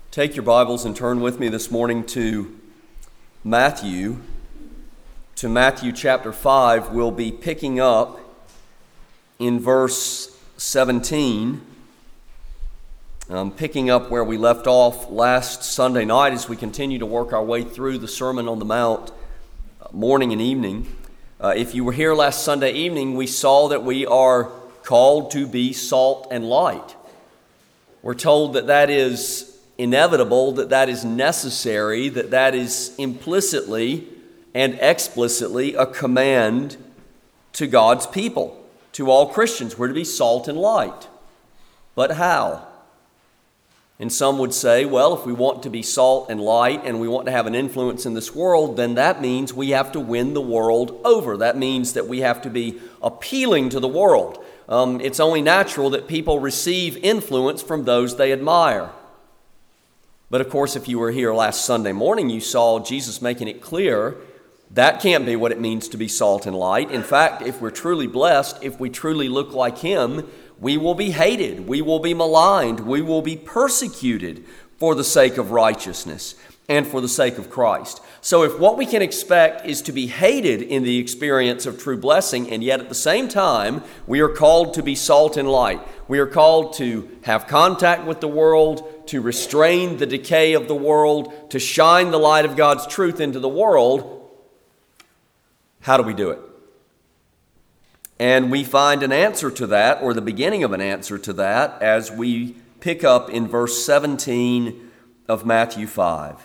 Take your Bibles and turn with me this morning to Matthew chapter 5. We'll be picking up in verse 17, picking up where we left off last Sunday night as we continue to work our way through the Sermon on the Mount, morning and evening. If you were here last Sunday evening, we saw that we are called to be salt and light. We're told that is inevitable, that is necessary, that is implicitly and explicitly a command to God's people, to all Christians. We're to be salt and light. But how? And some would say, well, if we want to be salt and light and we want to have an influence in this world, then that means we have to win the world over. That means that we have to be appealing to the world. It's only natural that people receive influence from those they admire. But of course, if you were here last Sunday morning, you saw Jesus making it clear that can't be what it means to be salt and light. In fact, if we're truly blessed, if we truly look like Him, we will be hated, we will be maligned, we will be persecuted for the sake of righteousness and for the sake of Christ. So if what we can expect is to be hated in the experience of true blessing, and yet at the same time, we are called to be salt and light. We are called to have contact with the world, to restrain the decay of the world, to shine the light of God's truth into the world. How do we do it? And we find an answer to that, or the beginning of an answer to that, as we pick up in verse 17 of Matthew 5.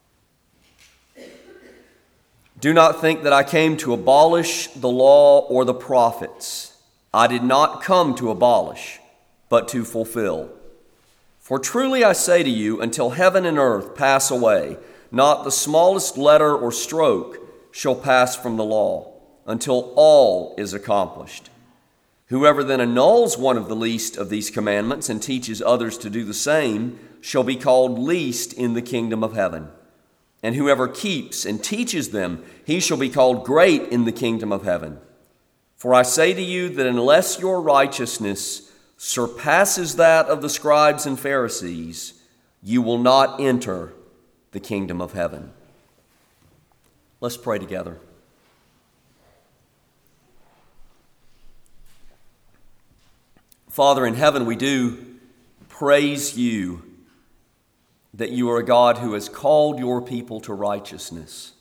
Do not think that I came to abolish the law or the prophets. I did not come to abolish, but to fulfill. For truly I say to you, until heaven and earth pass away, not the smallest letter or stroke shall pass from the law, until all is accomplished. Whoever then annuls one of the least of these commandments and teaches others to do the same shall be called least in the kingdom of heaven. And whoever keeps and teaches them, he shall be called great in the kingdom of heaven. For I say to you that unless your righteousness surpasses that of the scribes and Pharisees, you will not enter the kingdom of heaven. Let's pray together. Father in heaven, we do praise you that you are a God who has called your people to righteousness.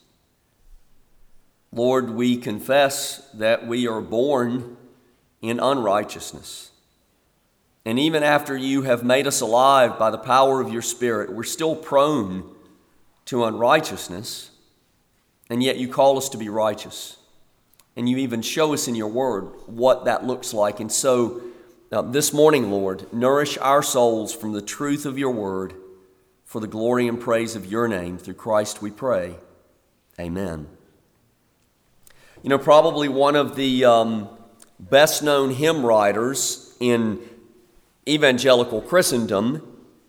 Lord, we confess that we are born in unrighteousness. And even after you have made us alive by the power of your Spirit, we're still prone to unrighteousness, and yet you call us to be righteous. And you even show us in your word what that looks like. And so this morning, Lord, nourish our souls from the truth of your word for the glory and praise of your name. Through Christ we pray. Amen. You know, probably one of the best-known hymn writers in evangelical Christendom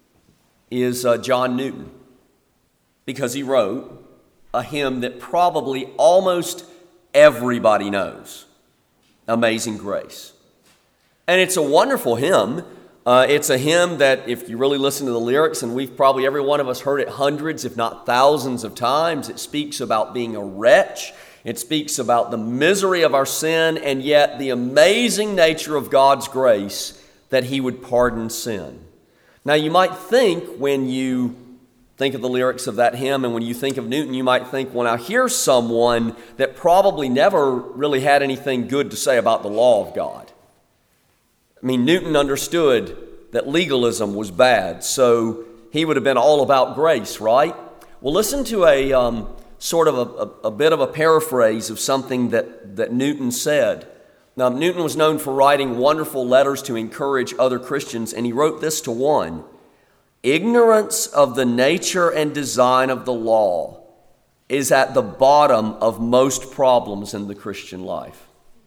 is John Newton, because he wrote a hymn that probably almost everybody knows, Amazing Grace. And it's a wonderful hymn. It's a hymn that, if you really listen to the lyrics, and we've probably, every one of us, heard it hundreds, if not thousands of times, it speaks about being a wretch. It speaks about the misery of our sin, and yet the amazing nature of God's grace that He would pardon sin. Now, you might think, when you think of the lyrics of that hymn, and when you think of Newton, you might think, well, now here's someone that probably never really had anything good to say about the law of God. I mean, Newton understood that legalism was bad, so he would have been all about grace, right? Well, listen to a sort of a bit of a paraphrase of something that Newton said. Now, Newton was known for writing wonderful letters to encourage other Christians, and he wrote this to one: "Ignorance of the nature and design of the law is at the bottom of most problems in the Christian life."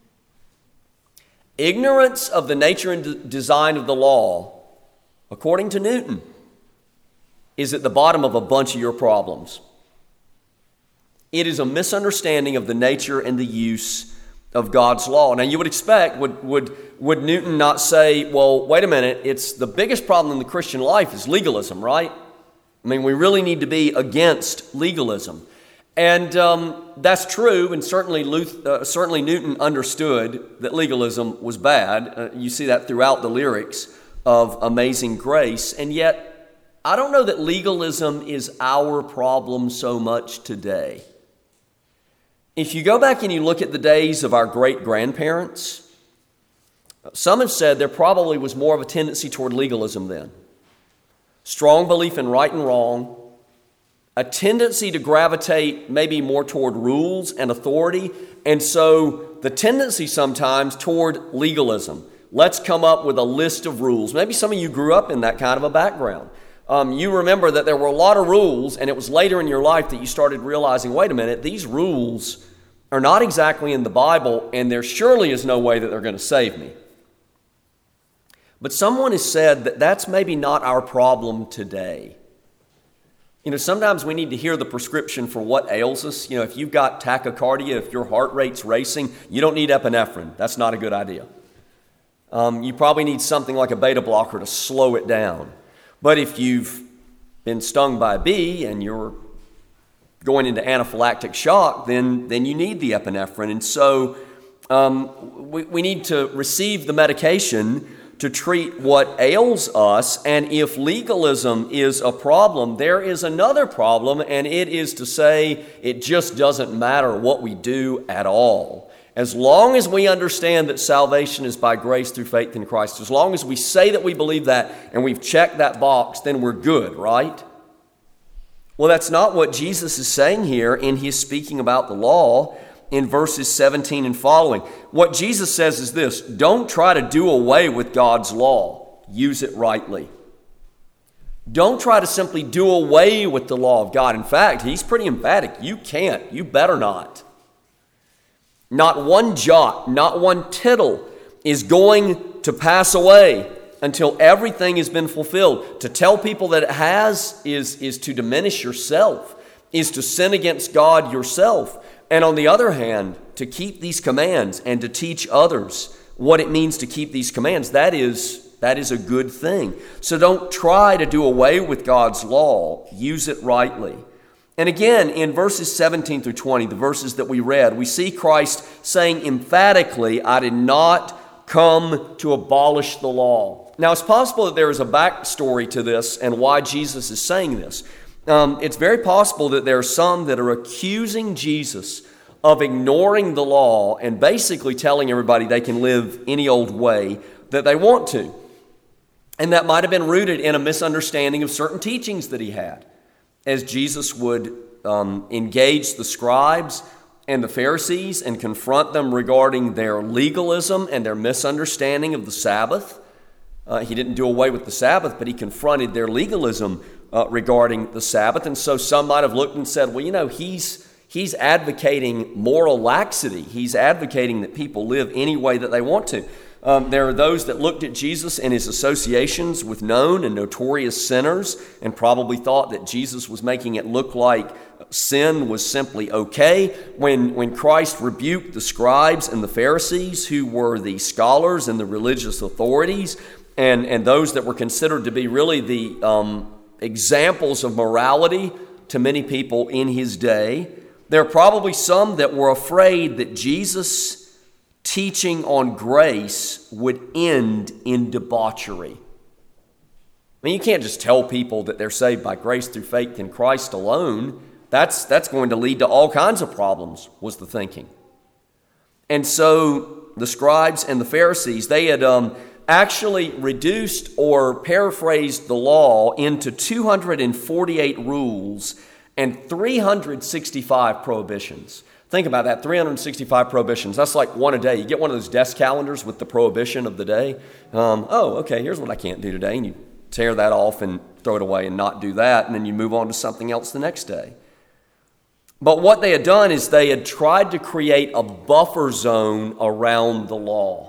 Ignorance of the nature and design of the law, according to Newton, is at the bottom of a bunch of your problems. It is a misunderstanding of the nature and the use of God's law. Now, you would expect, would Newton not say, well, wait a minute, it's the biggest problem in the Christian life is legalism, right? I mean, we really need to be against legalism. And that's true, and certainly Newton understood that legalism was bad. You see that throughout the lyrics of Amazing Grace. And yet, I don't know that legalism is our problem so much today. If you go back and you look at the days of our great-grandparents, some have said there probably was more of a tendency toward legalism then. Strong belief in right and wrong, a tendency to gravitate maybe more toward rules and authority, and so the tendency sometimes toward legalism. Let's come up with a list of rules. Maybe some of you grew up in that kind of a background. You remember that there were a lot of rules, and it was later in your life that you started realizing, wait a minute, these rules are not exactly in the Bible, and there surely is no way that they're going to save me. But someone has said that that's maybe not our problem today. You know, sometimes we need to hear the prescription for what ails us. You know, if you've got tachycardia, if your heart rate's racing, you don't need epinephrine. That's not a good idea. You probably need something like a beta blocker to slow it down. But if you've been stung by a bee and you're going into anaphylactic shock, then you need the epinephrine. And so we need to receive the medication to treat what ails us. And if legalism is a problem, there is another problem, and it is to say it just doesn't matter what we do at all. As long as we understand that salvation is by grace through faith in Christ, as long as we say that we believe that and we've checked that box, then we're good, right? Well, that's not what Jesus is saying here in his speaking about the law in verses 17 and following. What Jesus says is this: don't try to do away with God's law. Use it rightly. Don't try to simply do away with the law of God. In fact, he's pretty emphatic. You can't. You better not. Not one jot, not one tittle is going to pass away until everything has been fulfilled. To tell people that it has is to diminish yourself, is to sin against God yourself. And on the other hand, to keep these commands and to teach others what it means to keep these commands, that is a good thing. So don't try to do away with God's law. Use it rightly. And again, in verses 17 through 20, the verses that we read, we see Christ saying emphatically, I did not come to abolish the law. Now, it's possible that there is a backstory to this and why Jesus is saying this. It's very possible that there are some that are accusing Jesus of ignoring the law and basically telling everybody they can live any old way that they want to. And that might have been rooted in a misunderstanding of certain teachings that he had, as Jesus would engage the scribes and the Pharisees and confront them regarding their legalism and their misunderstanding of the Sabbath. He didn't do away with the Sabbath, but he confronted their legalism regarding the Sabbath. And so some might have looked and said, well, you know, he's advocating moral laxity. He's advocating that people live any way that they want to. There are those that looked at Jesus and his associations with known and notorious sinners and probably thought that Jesus was making it look like sin was simply okay. When Christ rebuked the scribes and the Pharisees, who were the scholars and the religious authorities, and those that were considered to be really the examples of morality to many people in his day, there are probably some that were afraid that Jesus' teaching on grace would end in debauchery. I mean, you can't just tell people that they're saved by grace through faith in Christ alone. That's going to lead to all kinds of problems, was the thinking. And so the scribes and the Pharisees, they had actually reduced or paraphrased the law into 248 rules and 365 prohibitions. Think about that, 365 prohibitions. That's like one a day. You get one of those desk calendars with the prohibition of the day. Okay, here's what I can't do today. And you tear that off and throw it away and not do that. And then you move on to something else the next day. But what they had done is they had tried to create a buffer zone around the law.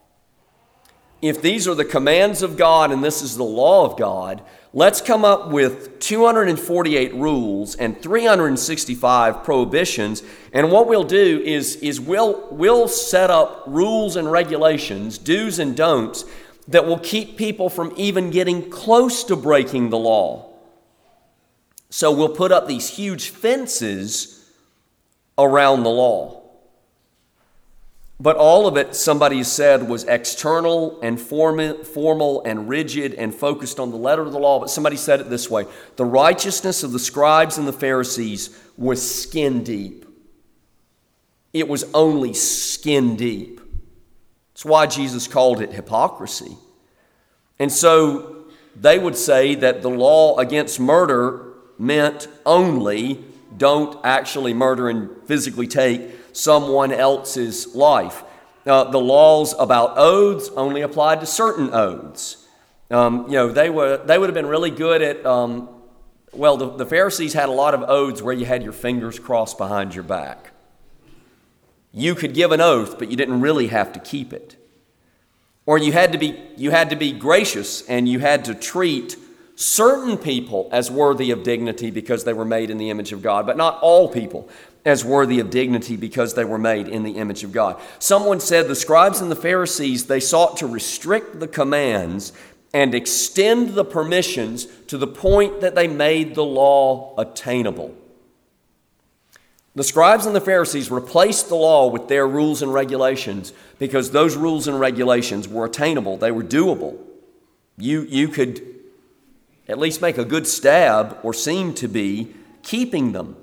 If these are the commands of God and this is the law of God, let's come up with 248 rules and 365 prohibitions. And what we'll do is we'll set up rules and regulations, do's and don'ts, that will keep people from even getting close to breaking the law. So we'll put up these huge fences around the law. But all of it, somebody said, was external and formal and rigid and focused on the letter of the law. But somebody said it this way: the righteousness of the scribes and the Pharisees was skin deep. It was only skin deep. That's why Jesus called it hypocrisy. And so they would say that the law against murder meant only don't actually murder and physically take someone else's life. The laws about oaths only applied to certain oaths. They would have been really good at, the Pharisees had a lot of oaths where you had your fingers crossed behind your back. You could give an oath, but you didn't really have to keep it. Or you had to be gracious, and you had to treat certain people as worthy of dignity because they were made in the image of God, but not all people as worthy of dignity because they were made in the image of God. Someone said the scribes and the Pharisees, they sought to restrict the commands and extend the permissions to the point that they made the law attainable. The scribes and the Pharisees replaced the law with their rules and regulations because those rules and regulations were attainable. They were doable. You could at least make a good stab, or seem to be, keeping them.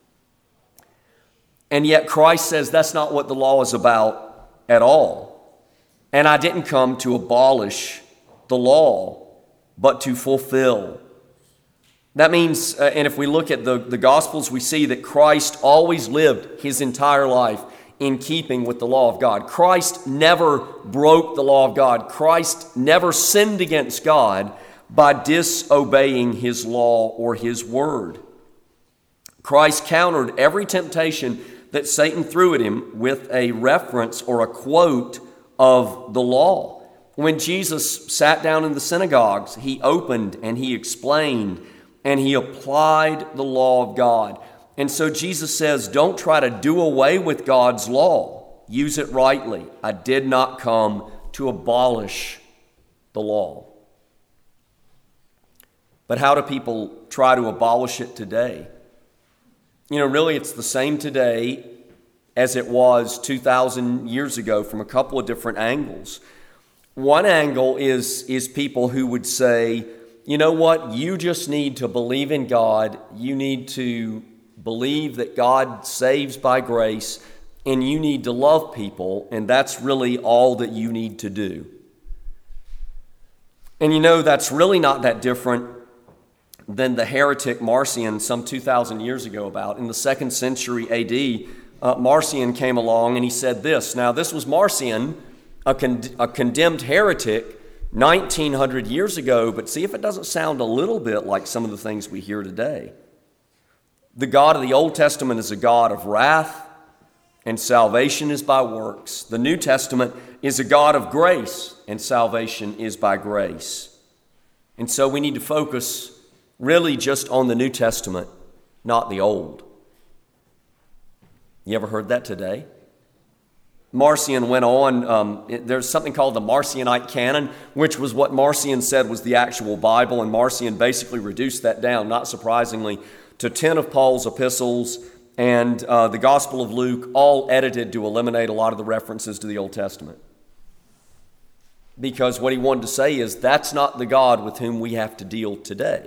And yet Christ says that's not what the law is about at all. And I didn't come to abolish the law, but to fulfill. That means, and if we look at the Gospels, we see that Christ always lived his entire life in keeping with the law of God. Christ never broke the law of God. Christ never sinned against God by disobeying his law or his word. Christ countered every temptation that Satan threw at him with a reference or a quote of the law. When Jesus sat down in the synagogues, he opened and he explained and he applied the law of God. And so Jesus says, don't try to do away with God's law. Use it rightly. I did not come to abolish the law. But how do people try to abolish it today? Really it's the same today as it was 2,000 years ago from a couple of different angles. One angle is people who would say, you know what, you just need to believe in God. You need to believe that God saves by grace, and you need to love people, and that's really all that you need to do. And that's really not that different than the heretic Marcion some 2,000 years ago about. In the 2nd century A.D., Marcion came along and he said this. Now, this was Marcion, a condemned heretic 1,900 years ago, but see if it doesn't sound a little bit like some of the things we hear today. The God of the Old Testament is a God of wrath, and salvation is by works. The New Testament is a God of grace, and salvation is by grace. And so we need to focus really just on the New Testament, not the Old. You ever heard that today? Marcion went on, there's something called the Marcionite canon, which was what Marcion said was the actual Bible, and Marcion basically reduced that down, not surprisingly, to 10 of Paul's epistles and the Gospel of Luke, all edited to eliminate a lot of the references to the Old Testament. Because what he wanted to say is that's not the God with whom we have to deal today.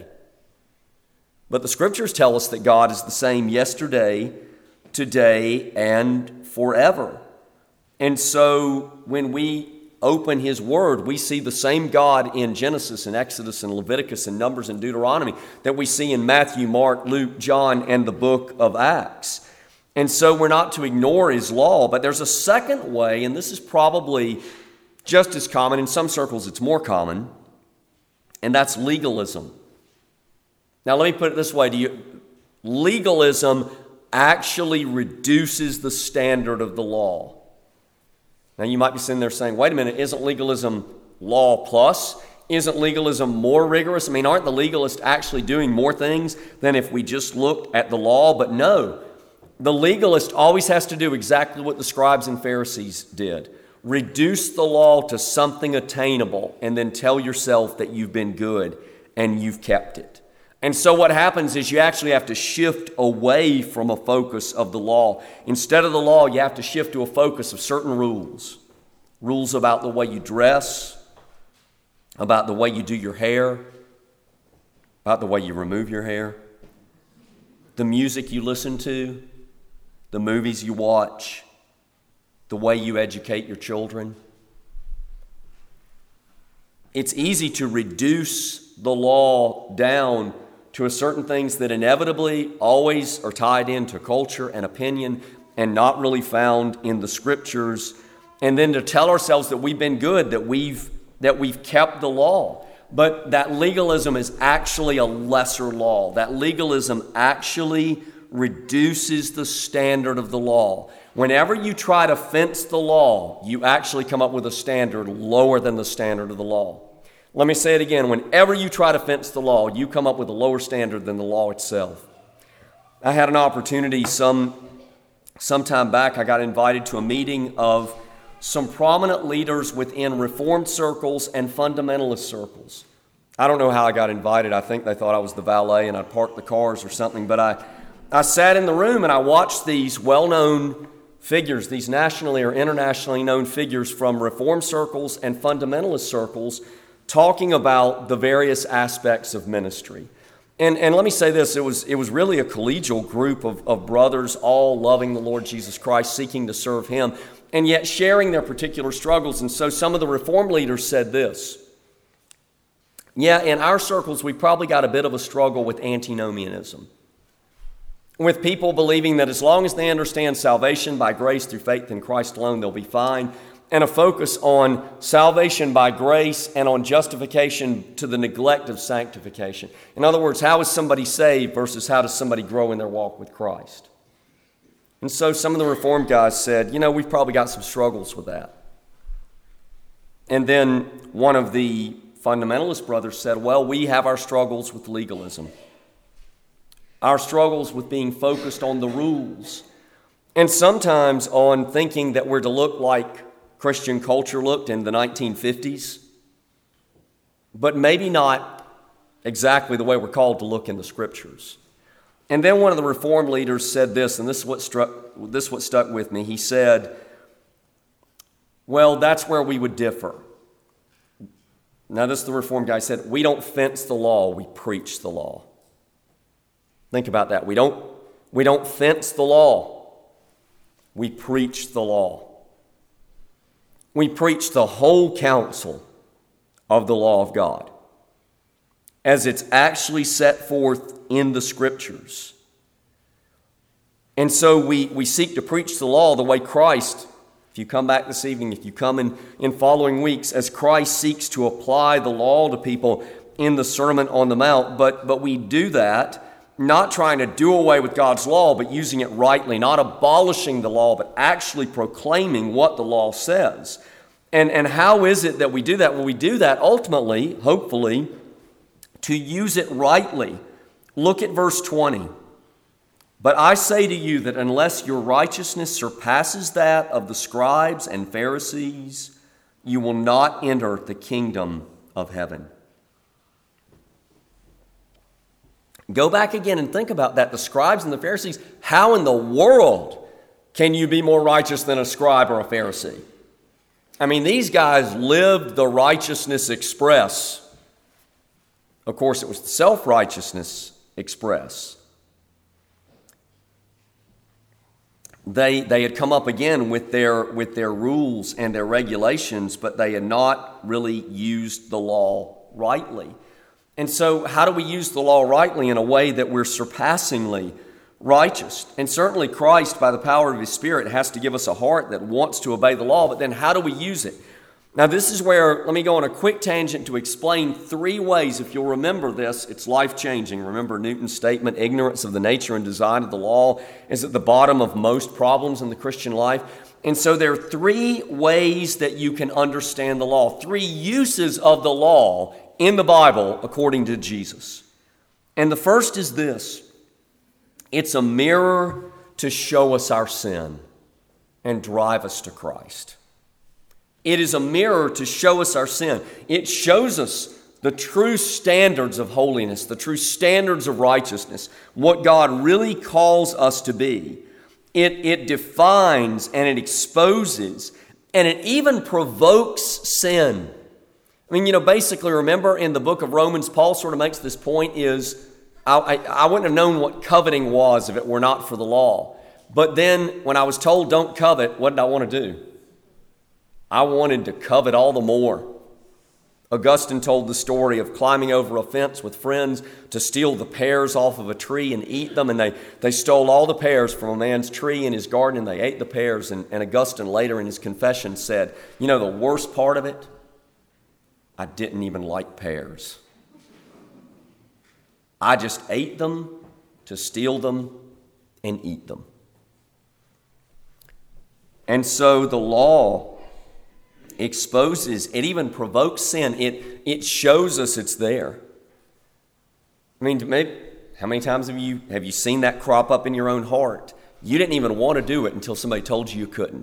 But the Scriptures tell us that God is the same yesterday, today, and forever. And so when we open his word, we see the same God in Genesis and Exodus and Leviticus and Numbers and Deuteronomy that we see in Matthew, Mark, Luke, John, and the book of Acts. And so we're not to ignore his law, but there's a second way, and this is probably just as common. In some circles, it's more common, and that's legalism. Now, let me put it this way. Legalism actually reduces the standard of the law. Now, you might be sitting there saying, wait a minute, isn't legalism law plus? Isn't legalism more rigorous? I mean, aren't the legalists actually doing more things than if we just looked at the law? But no, the legalist always has to do exactly what the scribes and Pharisees did. Reduce the law to something attainable and then tell yourself that you've been good and you've kept it. And so what happens is you actually have to shift away from a focus of the law. Instead of the law, you have to shift to a focus of certain rules. Rules about the way you dress, about the way you do your hair, about the way you remove your hair, the music you listen to, the movies you watch, the way you educate your children. It's easy to reduce the law down to a certain things that inevitably always are tied into culture and opinion and not really found in the Scriptures, and then to tell ourselves that we've been good, that we've kept the law. But that legalism is actually a lesser law. That legalism actually reduces the standard of the law. Whenever you try to fence the law, you actually come up with a standard lower than the standard of the law. Let me say it again. Whenever you try to fence the law, you come up with a lower standard than the law itself. I had an opportunity some time back. I got invited to a meeting of some prominent leaders within Reformed circles and fundamentalist circles. I don't know how I got invited. I think they thought I was the valet and I'd parked the cars or something. But I sat in the room and I watched these well-known figures, these nationally or internationally known figures from Reformed circles and fundamentalist circles talking about the various aspects of ministry. And let me say this, it was really a collegial group of brothers all loving the Lord Jesus Christ, seeking to serve Him, and yet sharing their particular struggles. And so some of the Reformed leaders said this: yeah, in our circles we probably got a bit of a struggle with antinomianism, with people believing that as long as they understand salvation by grace through faith in Christ alone, they'll be fine, and a focus on salvation by grace and on justification to the neglect of sanctification. In other words, how is somebody saved versus how does somebody grow in their walk with Christ? And so some of the Reformed guys said, we've probably got some struggles with that. And then one of the fundamentalist brothers said, well, we have our struggles with legalism, our struggles with being focused on the rules, and sometimes on thinking that we're to look like Christian culture looked in the 1950s, but maybe not exactly the way we're called to look in the Scriptures. And then one of the Reformed leaders said this, and this is what stuck with me. He said, well, that's where we would differ. Now, this is the Reformed guy said, we don't fence the law, we preach the law. Think about that. We don't fence the law, we preach the law. We preach the whole counsel of the law of God as it's actually set forth in the Scriptures. And so we seek to preach the law the way Christ, if you come back this evening, if you come in following weeks, as Christ seeks to apply the law to people in the Sermon on the Mount. But we do that not trying to do away with God's law, but using it rightly, not abolishing the law, but actually proclaiming what the law says. And how is it that we do that? Well, we do that ultimately, hopefully, to use it rightly. Look at verse 20. But I say to you that unless your righteousness surpasses that of the scribes and Pharisees, you will not enter the kingdom of heaven. Go back again and think about that. The scribes and the Pharisees, how in the world can you be more righteous than a scribe or a Pharisee? I mean, these guys lived the righteousness express. Of course, it was the self-righteousness express. They had come up again with their rules and their regulations, but they had not really used the law rightly. And so how do we use the law rightly in a way that we're surpassingly righteous? And certainly Christ, by the power of His Spirit, has to give us a heart that wants to obey the law, but then how do we use it? Now this is where, let me go on a quick tangent to explain 3 ways. If you'll remember this, it's life-changing. Remember Newton's statement, ignorance of the nature and design of the law is at the bottom of most problems in the Christian life. And so there are 3 ways that you can understand the law, 3 uses of the law in the Bible according to Jesus. And the first is this: it's a mirror to show us our sin and drive us to Christ. It is a mirror to show us our sin. It shows us the true standards of holiness, the true standards of righteousness, what God really calls us to be, it defines and it exposes and it even provokes sin. I mean, basically, remember in the book of Romans, Paul sort of makes this point is, I wouldn't have known what coveting was if it were not for the law. But then when I was told don't covet, what did I want to do? I wanted to covet all the more. Augustine told the story of climbing over a fence with friends to steal the pears off of a tree and eat them. And they stole all the pears from a man's tree in his garden and they ate the pears. And Augustine later in his confession said, the worst part of it? I didn't even like pears. I just ate them to steal them and eat them. And so the law exposes, it even provokes sin. It shows us it's there. I mean, maybe, how many times have you seen that crop up in your own heart? You didn't even want to do it until somebody told you couldn't.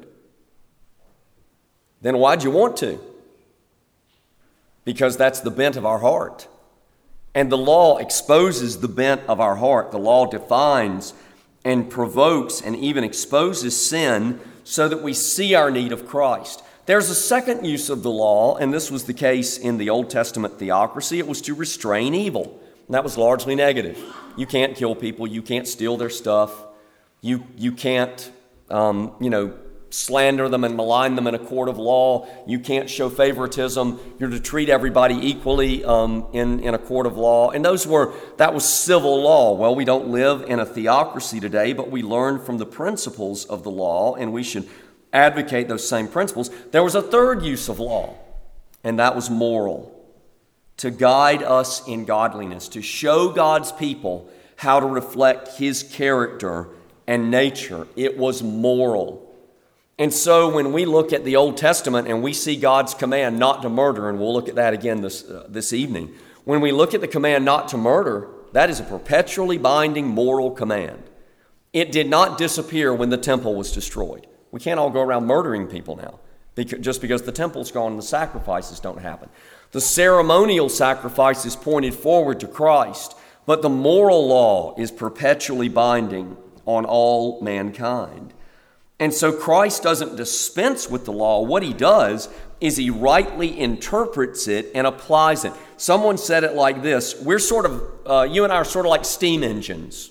Then why'd you want to? Because that's the bent of our heart. And the law exposes the bent of our heart. The law defines and provokes and even exposes sin so that we see our need of Christ. There's a second use of the law, and this was the case in the Old Testament theocracy. It was to restrain evil. And that was largely negative. You can't kill people. You can't steal their stuff. You can't, slander them and malign them in a court of law. You can't show favoritism. You're to treat everybody equally in a court of law. And that was civil law. Well, we don't live in a theocracy today, but we learn from the principles of the law, and we should advocate those same principles. There was a third use of law, and that was moral, to guide us in godliness, to show God's people how to reflect His character and nature. It was moral. And so when we look at the Old Testament and we see God's command not to murder, and we'll look at that again this evening, when we look at the command not to murder, that is a perpetually binding moral command. It did not disappear when the temple was destroyed. We can't all go around murdering people now just because the temple's gone and the sacrifices don't happen. The ceremonial sacrifices pointed forward to Christ, but the moral law is perpetually binding on all mankind. And so Christ doesn't dispense with the law. What He does is He rightly interprets it and applies it. Someone said it like this: you and I are sort of like steam engines.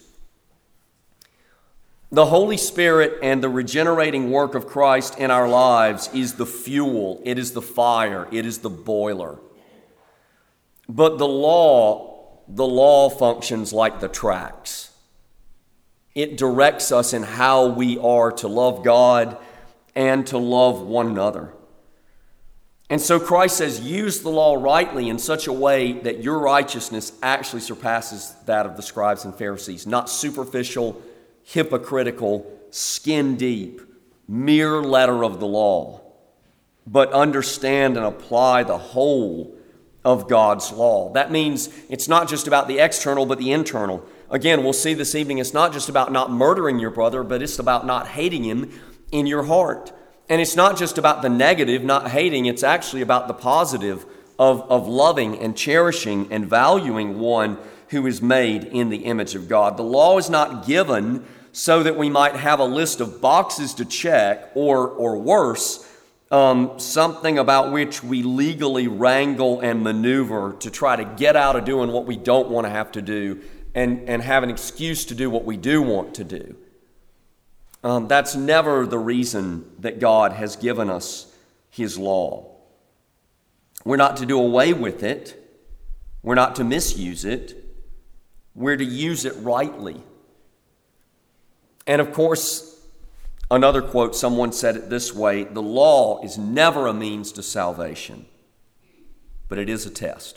The Holy Spirit and the regenerating work of Christ in our lives is the fuel, it is the fire, it is the boiler. But the law functions like the tracks. It directs us in how we are to love God and to love one another. And so Christ says, use the law rightly in such a way that your righteousness actually surpasses that of the scribes and Pharisees, not superficial, hypocritical, skin deep, mere letter of the law, but understand and apply the whole of God's law. That means it's not just about the external, but the internal. Again, we'll see this evening, it's not just about not murdering your brother, but it's about not hating him in your heart. And it's not just about the negative, not hating, it's actually about the positive of loving and cherishing and valuing one who is made in the image of God. The law is not given so that we might have a list of boxes to check, or worse, something about which we legally wrangle and maneuver to try to get out of doing what we don't want to have to do and have an excuse to do what we do want to do. That's never the reason that God has given us His law. We're not to do away with it. We're not to misuse it. We're to use it rightly. And of course, another quote, someone said it this way: the law is never a means to salvation, but it is a test.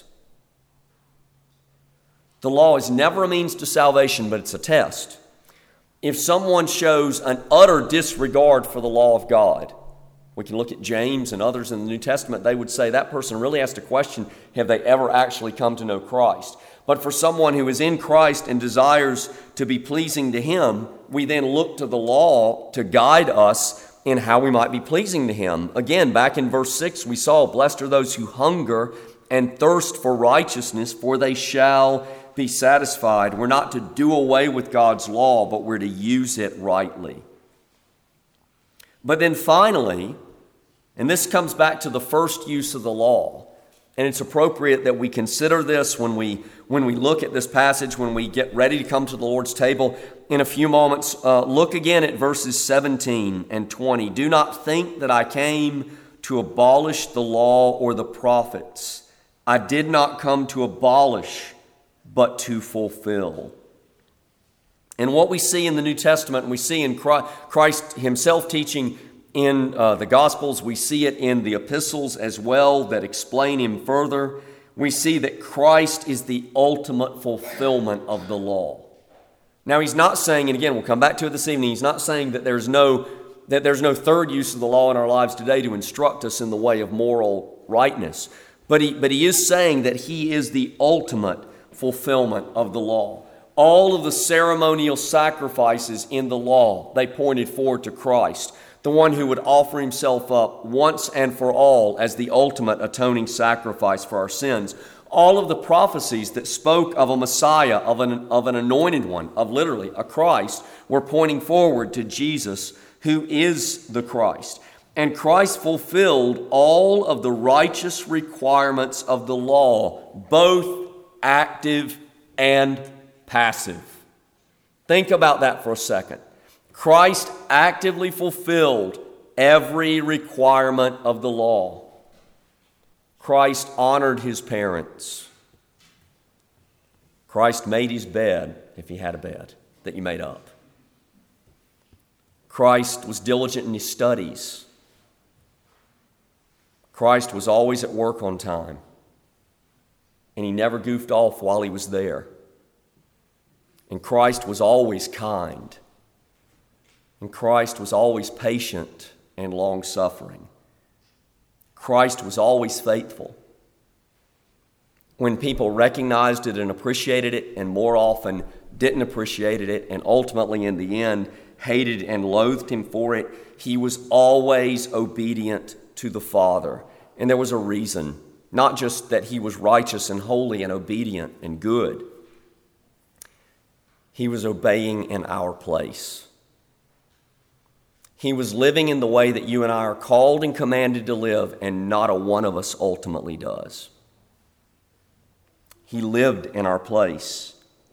The law is never a means to salvation, but it's a test. If someone shows an utter disregard for the law of God, we can look at James and others in the New Testament, they would say that person really has to question, have they ever actually come to know Christ? But for someone who is in Christ and desires to be pleasing to Him, we then look to the law to guide us in how we might be pleasing to Him. Again, back in verse 6, we saw, blessed are those who hunger and thirst for righteousness, for they shall be satisfied. We're not to do away with God's law, but we're to use it rightly. But then finally, and this comes back to the first use of the law, and it's appropriate that we consider this when we look at this passage, when we get ready to come to the Lord's table in a few moments. Look again at verses 17 and 20. Do not think that I came to abolish the law or the prophets. I did not come to abolish, but to fulfill. And what we see in the New Testament, and we see in Christ himself teaching in the Gospels, we see it in the epistles as well that explain him further. We see that Christ is the ultimate fulfillment of the law. Now, he's not saying, and again, we'll come back to it this evening, he's not saying that there's no third use of the law in our lives today to instruct us in the way of moral rightness. But he is saying that he is the ultimate fulfillment of the law. All of the ceremonial sacrifices in the law, they pointed forward to Christ, the one who would offer himself up once and for all as the ultimate atoning sacrifice for our sins. All of the prophecies that spoke of a Messiah, of an anointed one, of literally a Christ, were pointing forward to Jesus, who is the Christ. And Christ fulfilled all of the righteous requirements of the law, both active and passive. Think about that for a second. Christ actively fulfilled every requirement of the law. Christ honored his parents. Christ made his bed, if he had a bed that you made up. Christ was diligent in his studies. Christ was always at work on time, and he never goofed off while he was there. And Christ was always kind. And Christ was always patient and long-suffering. Christ was always faithful. When people recognized it and appreciated it, and more often didn't appreciate it, and ultimately in the end hated and loathed him for it, he was always obedient to the Father. And there was a reason, not just that he was righteous and holy and obedient and good. He was obeying in our place. He was living in the way that you and I are called and commanded to live, and not a one of us ultimately does. He lived in our place.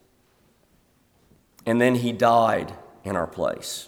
And then he died in our place.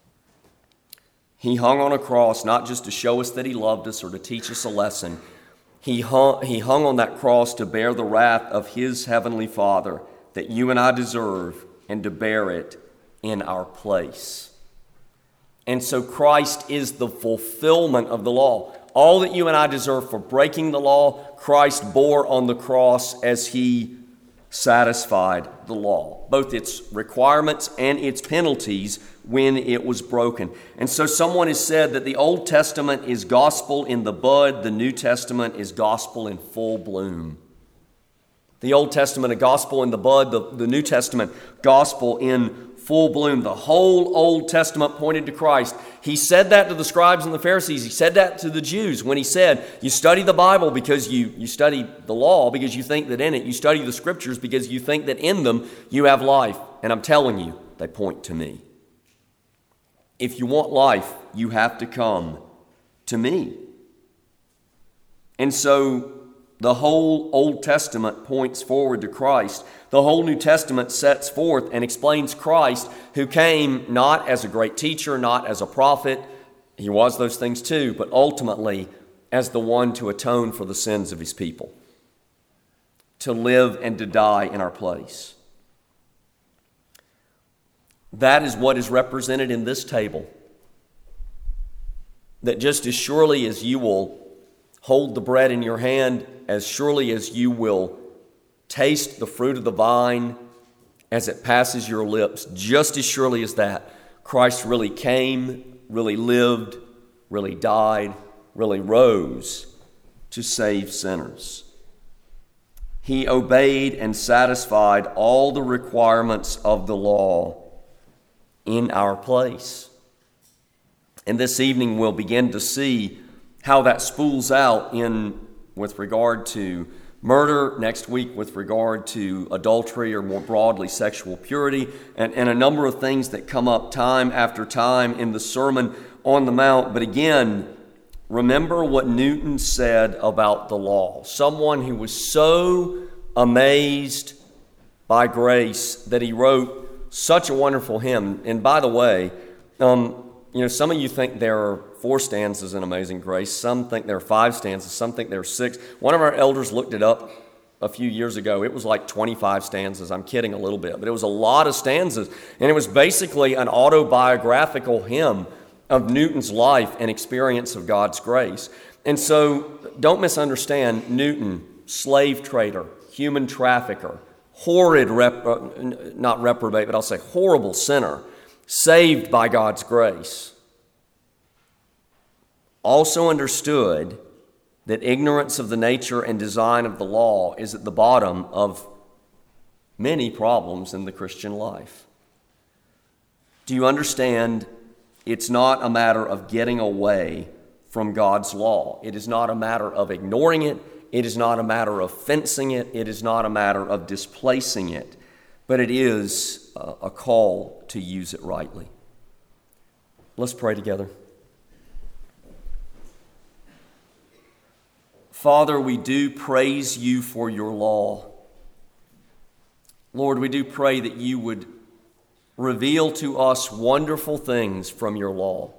He hung on a cross not just to show us that he loved us or to teach us a lesson. He hung on that cross to bear the wrath of his heavenly Father that you and I deserve, and to bear it in our place. And so Christ is the fulfillment of the law. All that you and I deserve for breaking the law, Christ bore on the cross as he satisfied the law, both its requirements and its penalties when it was broken. And so someone has said that the Old Testament is gospel in the bud, the New Testament is gospel in full bloom. The Old Testament, a gospel in the bud, the New Testament, gospel in full bloom. The whole Old Testament pointed to Christ. He said that to the scribes and the Pharisees. He said that to the Jews when he said, you study the Bible because you study the law because you think that in it. You study the scriptures because you think that in them you have life. And I'm telling you, they point to me. If you want life, you have to come to me. And so the whole Old Testament points forward to Christ. The whole New Testament sets forth and explains Christ, who came not as a great teacher, not as a prophet. He was those things too, but ultimately as the one to atone for the sins of his people, to live and to die in our place. That is what is represented in this table. That just as surely as you will hold the bread in your hand, as surely as you will taste the fruit of the vine as it passes your lips, just as surely as that, Christ really came, really lived, really died, really rose to save sinners. He obeyed and satisfied all the requirements of the law in our place. And this evening we'll begin to see how that spools out in with regard to murder, next week with regard to adultery or more broadly sexual purity, and a number of things that come up time after time in the Sermon on the Mount. But again, remember what Newton said about the law. Someone who was so amazed by grace that he wrote such a wonderful hymn. And by the way, some of you think there are 4 stanzas in Amazing Grace. Some think there are 5 stanzas. Some think there are 6. One of our elders looked it up a few years ago. It was like 25 stanzas. I'm kidding a little bit, but it was a lot of stanzas. And it was basically an autobiographical hymn of Newton's life and experience of God's grace. And so don't misunderstand Newton, slave trader, human trafficker, horrid, not reprobate, but I'll say horrible sinner, saved by God's grace. Also understood that ignorance of the nature and design of the law is at the bottom of many problems in the Christian life. Do you understand? It's not a matter of getting away from God's law. It is not a matter of ignoring it. It is not a matter of fencing it. It is not a matter of displacing it. But it is a call to use it rightly. Let's pray together. Father, we do praise you for your law. Lord, we do pray that you would reveal to us wonderful things from your law.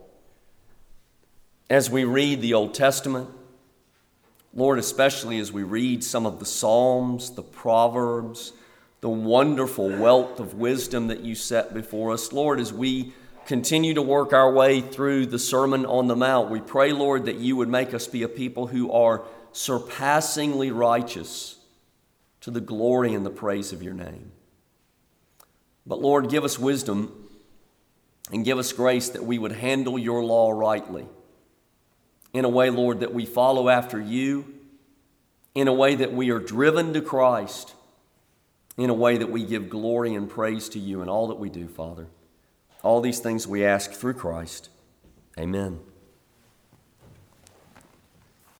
As we read the Old Testament, Lord, especially as we read some of the Psalms, the Proverbs, the wonderful wealth of wisdom that you set before us, Lord, as we continue to work our way through the Sermon on the Mount, we pray, Lord, that you would make us be a people who are surpassingly righteous to the glory and the praise of your name. But Lord, give us wisdom and give us grace that we would handle your law rightly. In a way, Lord, that we follow after you. In a way that we are driven to Christ. In a way that we give glory and praise to you in all that we do, Father. All these things we ask through Christ. Amen.